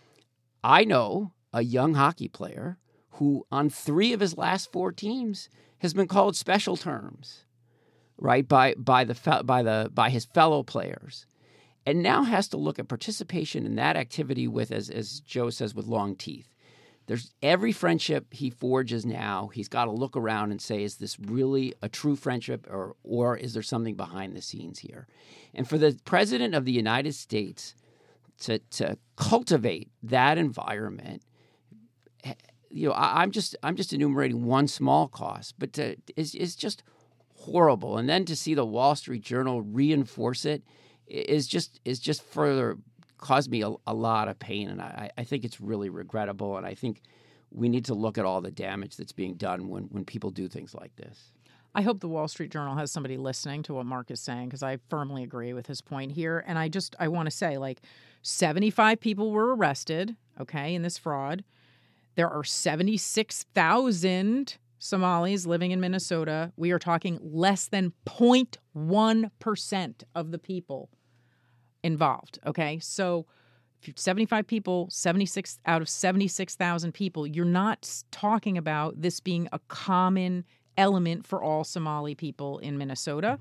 I know a young hockey player who on three of his last four teams has been called special terms, right, by by the by the by his fellow players, and now has to look at participation in that activity with, as as Joe says, with long teeth. There's every friendship he forges now, he's got to look around and say, is this really a true friendship, or or is there something behind the scenes here? And for the president of the United States to to cultivate that environment. You know, I, I'm just I'm just enumerating one small cost, but to, is is just horrible. And then to see the Wall Street Journal reinforce it is just is just further caused me a, a lot of pain. And I, I think it's really regrettable. And I think we need to look at all the damage that's being done when, when people do things like this.
I hope the Wall Street Journal has somebody listening to what Mark is saying, because I firmly agree with his point here. And I just I want to say, like, seventy-five people were arrested, okay, in this fraud. There are seventy-six thousand Somalis living in Minnesota. We are talking less than zero point one percent of the people involved, okay? So if you're seventy-five people, seventy-six out of seventy-six thousand people, you're not talking about this being a common element for all Somali people in Minnesota.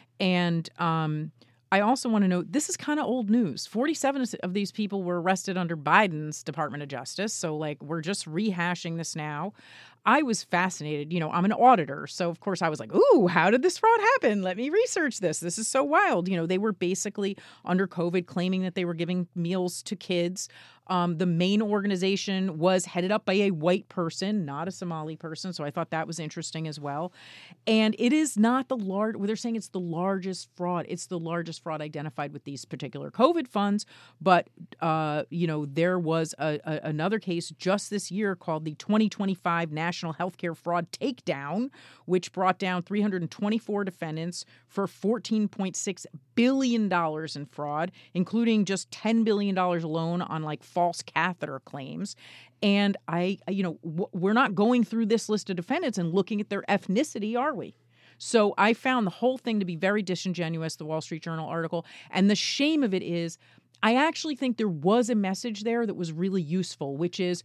And um, I also want to note, this is kind of old news. forty-seven of these people were arrested under Biden's Department of Justice. So, like, we're just rehashing this now. I was fascinated. You know, I'm an auditor. So, of course, I was like, ooh, how did this fraud happen? Let me research this. This is so wild. You know, they were basically under COVID claiming that they were giving meals to kids. Um, the main organization was headed up by a white person, not a Somali person. So I thought that was interesting as well. And it is not the large, well, they're saying it's the largest fraud. It's the largest fraud identified with these particular COVID funds. But, uh, you know, there was a, a, another case just this year called the twenty twenty-five National Healthcare Fraud Takedown, which brought down three hundred twenty-four defendants for fourteen point six billion dollars in fraud, including just ten billion dollars alone on, like, false catheter claims. And I, you know, w- we're not going through this list of defendants and looking at their ethnicity, are we? So I found the whole thing to be very disingenuous, the Wall Street Journal article. And the shame of it is, I actually think there was a message there that was really useful, which is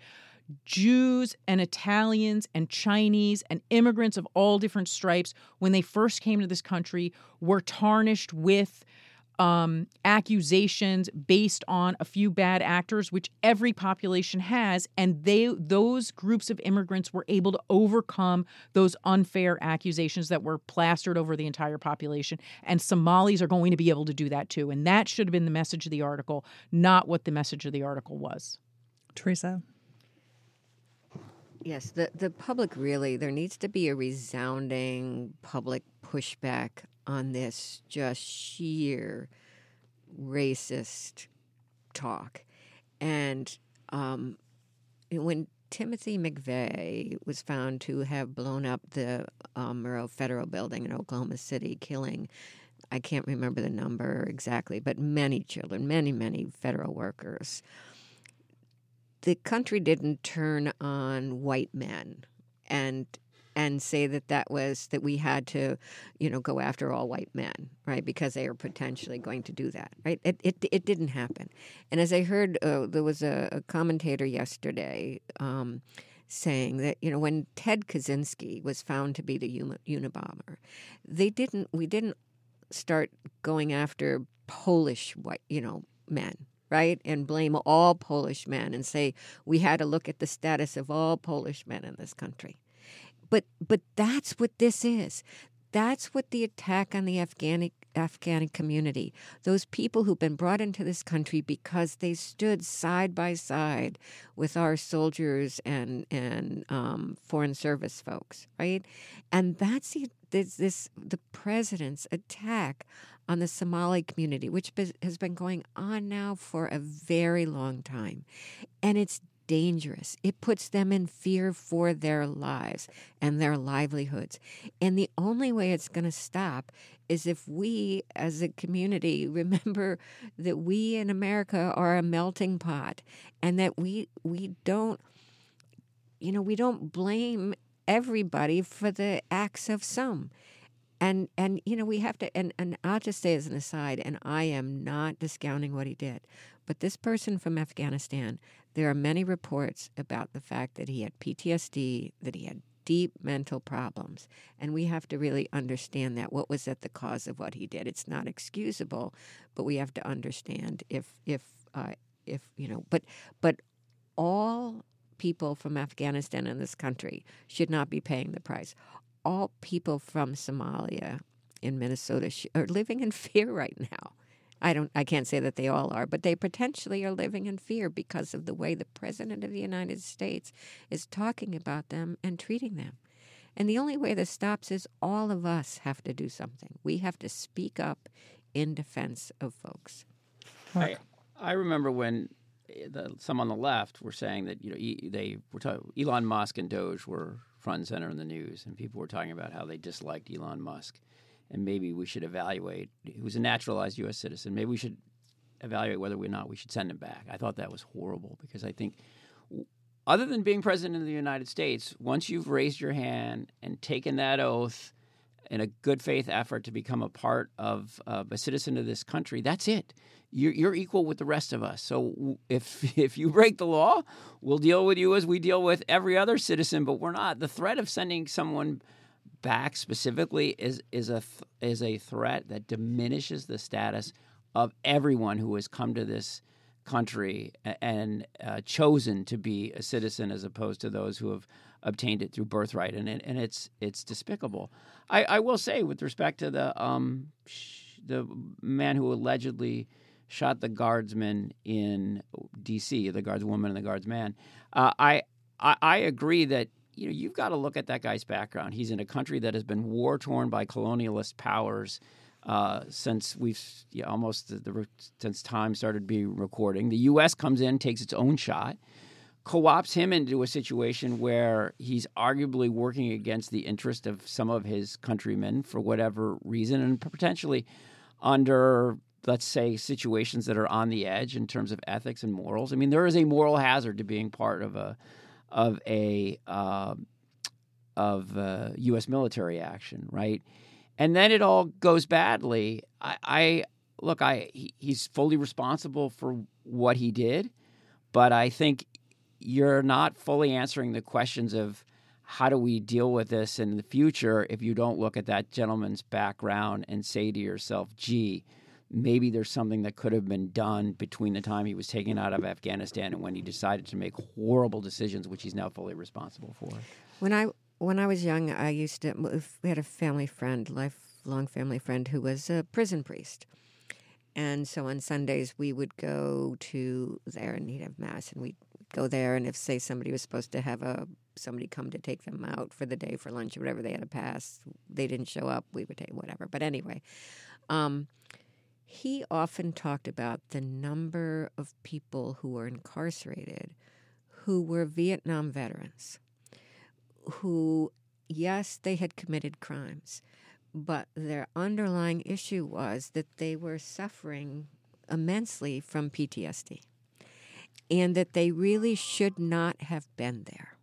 Jews and Italians and Chinese and immigrants of all different stripes, when they first came to this country, were tarnished with Um, accusations based on a few bad actors, which every population has, and they those groups of immigrants were able to overcome those unfair accusations that were plastered over the entire population. And Somalis are going to be able to do that too. And that should have been the message of the article, not what the message of the article was.
Teresa?
Yes, the, the public really, there needs to be a resounding public pushback on this just sheer racist talk. And um, when Timothy McVeigh was found to have blown up the um, Murrah Federal Building in Oklahoma City, killing, I can't remember the number exactly, but many children, many, many federal workers, the country didn't turn on white men and and say that that was that we had to, you know, go after all white men, right? Because they are potentially going to do that, right? It it, it didn't happen. And as I heard, uh, there was a, a commentator yesterday um, saying that, you know, when Ted Kaczynski was found to be the Unabomber, they didn't. We didn't start going after Polish white, you know, men. Right, and blame all Polish men and say we had to look at the status of all Polish men in this country. But but that's what this is. That's what the attack on the Afghani Afghani community, those people who've been brought into this country because they stood side by side with our soldiers and and um, foreign service folks, right? And that's the, this, this the president's attack on the Somali community, which has been going on now for a very long time. And it's dangerous. It puts them in fear for their lives and their livelihoods. And the only way it's going to stop is if we, as a community, remember that we in America are a melting pot and that we we don't, you know, we don't blame everybody for the acts of some. And, and you know, we have to, and, and I'll just say as an aside, and I am not discounting what he did, but this person from Afghanistan, there are many reports about the fact that he had P T S D, that he had deep mental problems, and we have to really understand that. What was at the cause of what he did? It's not excusable, but we have to understand if, if, uh, if you know, but, but all people from Afghanistan in this country should not be paying the price. All people from Somalia in Minnesota sh- are living in fear right now. I don't. I can't say that they all are, but they potentially are living in fear because of the way the President of the United States is talking about them and treating them. And the only way this stops is all of us have to do something. We have to speak up in defense of folks.
I, I remember when the, some on the left were saying that you know e, they were talking, Elon Musk and Doge were front and center in the news, and people were talking about how they disliked Elon Musk. And maybe we should evaluate, he was a naturalized U S citizen, maybe we should evaluate whether or not we should send him back. I thought that was horrible because I think other than being president of the United States, once you've raised your hand and taken that oath in a good faith effort to become a part of uh, a citizen of this country, that's it. You're, you're equal with the rest of us. So if if you break the law, we'll deal with you as we deal with every other citizen, but we're not. The threat of sending someone back specifically is is a th- is a threat that diminishes the status of everyone who has come to this country and uh, chosen to be a citizen, as opposed to those who have obtained it through birthright, and it, and it's it's despicable. I, I will say, with respect to the um sh- the man who allegedly shot the guardsman in D C, the guardswoman and the guardsman, uh, I, I I agree that. You know, you've got to look at that guy's background. He's in a country that has been war-torn by colonialist powers uh, since we've yeah, almost the, the, since time started being recording. The U S comes in, takes its own shot, co-opts him into a situation where he's arguably working against the interest of some of his countrymen for whatever reason, and potentially under, let's say, situations that are on the edge in terms of ethics and morals. I mean, there is a moral hazard to being part of a of a uh, of uh, U S military action, right? And then it all goes badly. I, I look, I he, he's fully responsible for what he did, but I think you're not fully answering the questions of how do we deal with this in the future if you don't look at that gentleman's background and say to yourself, gee, maybe there's something that could have been done between the time he was taken out of Afghanistan and when he decided to make horrible decisions, which he's now fully responsible for.
When I when I was young, I used to move. We had a family friend, lifelong family friend, who was a prison priest. And so on Sundays, we would go to there, and he'd have mass, and we'd go there. And if, say, somebody was supposed to have a somebody come to take them out for the day for lunch or whatever, they had a pass, they didn't show up, we would take whatever. But anyway, um, he often talked about the number of people who were incarcerated who were Vietnam veterans, who, yes, they had committed crimes, but their underlying issue was that they were suffering immensely from P T S D, and that they really should not have been there,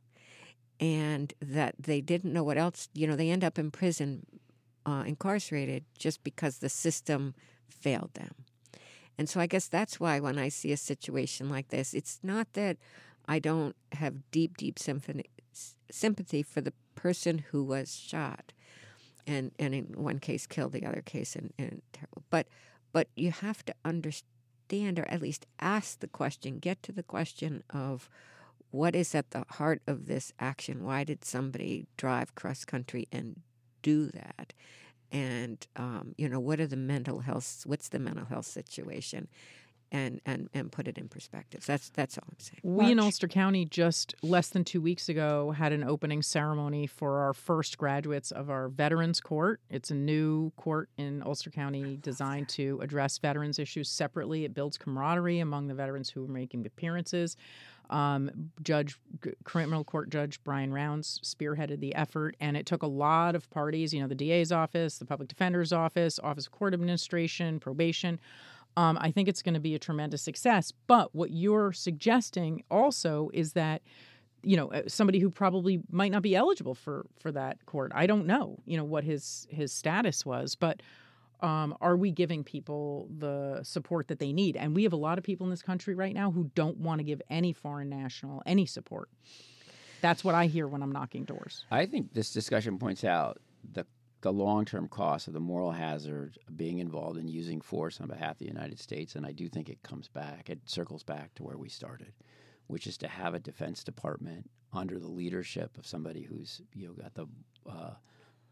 and that they didn't know what else, you know, they end up in prison, uh, incarcerated, just because the system failed them. And so I guess that's why when I see a situation like this, it's not that I don't have deep, deep sympathy, sympathy for the person who was shot and, and in one case killed, the other case in, in terrible. But, but you have to understand, or at least ask the question, get to the question of what is at the heart of this action? Why did somebody drive cross country and do that? And, um, you know, what are the mental health, what's the mental health situation? And, and, and put it in perspective. That's that's all I'm saying.
We in Ulster County just less than two weeks ago had an opening ceremony for our first graduates of our Veterans Court. It's a new court in Ulster County designed to address veterans issues separately. It builds camaraderie among the veterans who are making appearances. Um, Judge, criminal court judge Brian Rounds spearheaded the effort, and it took a lot of parties, you know, the D A's office, the public defender's office, Office of Court Administration, probation. Um, I think it's going to be a tremendous success. But what you're suggesting also is that, you know, somebody who probably might not be eligible for, for that court, I don't know, you know, what his, his status was, but Um, are we giving people the support that they need? And we have a lot of people in this country right now who don't want to give any foreign national any support. That's what I hear when I'm knocking doors.
I think this discussion points out the the long-term cost of the moral hazard of being involved in using force on behalf of the United States, and I do think it comes back, it circles back to where we started, which is to have a Defense Department under the leadership of somebody who's, you know, got the uh,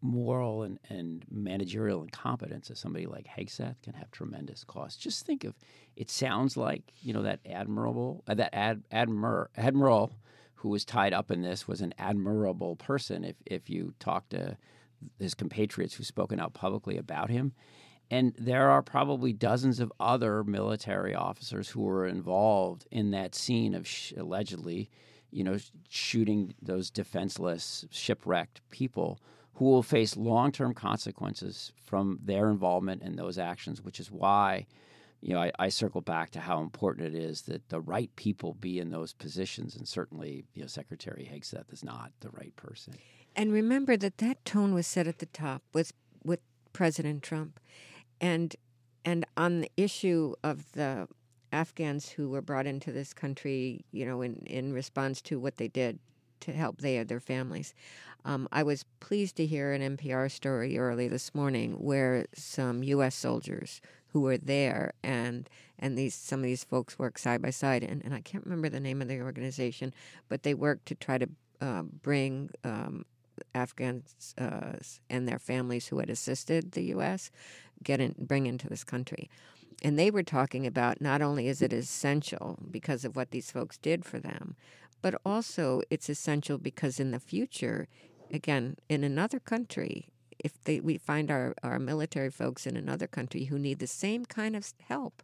moral and, and managerial incompetence of somebody like Hegseth can have tremendous costs. Just think of, it sounds like, you know, that admirable, uh, that ad, admir, admiral who was tied up in this was an admirable person if, if you talk to his compatriots who've spoken out publicly about him. And there are probably dozens of other military officers who were involved in that scene of sh- allegedly, you know, shooting those defenseless, shipwrecked people who will face long-term consequences from their involvement in those actions, which is why, you know, I, I circle back to how important it is that the right people be in those positions. And certainly, you know, Secretary Hegseth is not the right person.
And remember that that tone was set at the top with with President Trump. And and on the issue of the Afghans who were brought into this country, you know, in, in response to what they did to help they and their families, um, I was pleased to hear an N P R story early this morning where some U S soldiers who were there and and these some of these folks work side by side, and, and I can't remember the name of the organization, but they worked to try to uh, bring um, Afghans uh, and their families who had assisted the U S get in, bring into this country. And they were talking about not only is it essential because of what these folks did for them, but also it's essential because in the future, again, in another country, if they, we find our, our military folks in another country who need the same kind of help,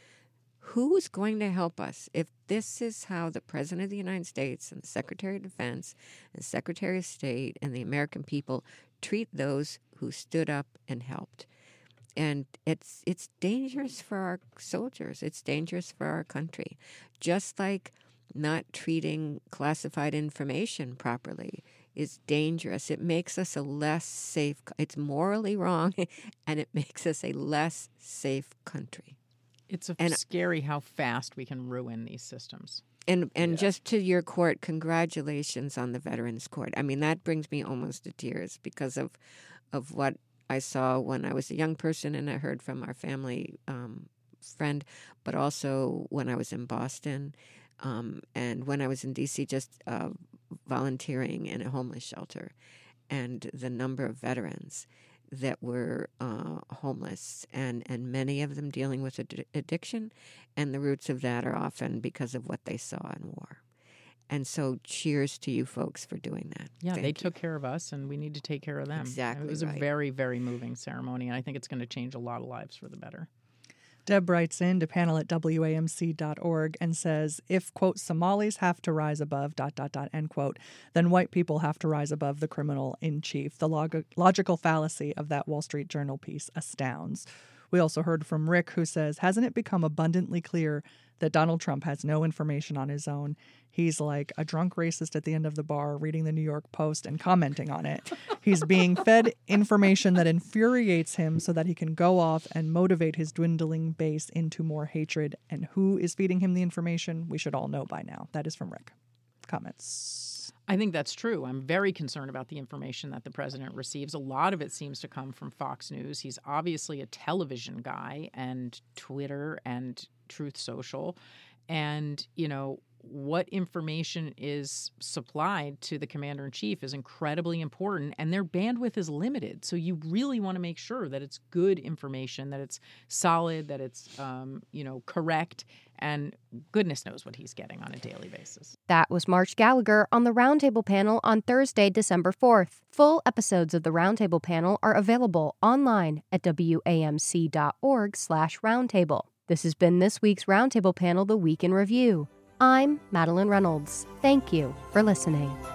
who's going to help us if this is how the President of the United States and the Secretary of Defense and the Secretary of State and the American people treat those who stood up and helped? And it's it's dangerous for our soldiers. It's dangerous for our country. Just like not treating classified information properly is dangerous. It makes us a less safe, it's morally wrong, and it makes us a less safe country.
It's a
and,
scary how fast we can ruin these systems.
And and
yeah.
just to your court, congratulations on the Veterans Court. I mean, that brings me almost to tears because of of what I saw when I was a young person and I heard from our family um, friend, but also when I was in Boston um, and when I was in D C just uh, volunteering in a homeless shelter, and the number of veterans that were uh, homeless and, and many of them dealing with ad- addiction, and the roots of that are often because of what they saw in war. And so cheers to you folks for doing that.
Yeah,
Thank
they
you.
took care of us, and we need to take care of them.
Exactly
It was
right.
a very, very moving ceremony, and I think it's going to change a lot of lives for the better.
Deb writes in to panel at W A M C dot org and says, if, quote, Somalis have to rise above, dot, dot, dot, end quote, then white people have to rise above the criminal in chief. The log- logical fallacy of that Wall Street Journal piece astounds. We also heard from Rick, who says, hasn't it become abundantly clear that Donald Trump has no information on his own? He's like a drunk racist at the end of the bar reading the New York Post and commenting on it. He's being fed information that infuriates him so that he can go off and motivate his dwindling base into more hatred. And who is feeding him the information? We should all know by now. That is from Rick. Comments?
I think that's true. I'm very concerned about the information that the president receives. A lot of it seems to come from Fox News. He's obviously a television guy, and Twitter and Truth Social. And, you know, what information is supplied to the commander-in-chief is incredibly important, and their bandwidth is limited. So you really want to make sure that it's good information, that it's solid, that it's, um, you know, correct, and goodness knows what he's getting on a daily basis.
That was March Gallagher on the Roundtable Panel on Thursday, December fourth. Full episodes of the Roundtable Panel are available online at W A M C dot org slash roundtable. This has been this week's Roundtable Panel, The Week in Review. I'm Madeline Reynolds. Thank you for listening.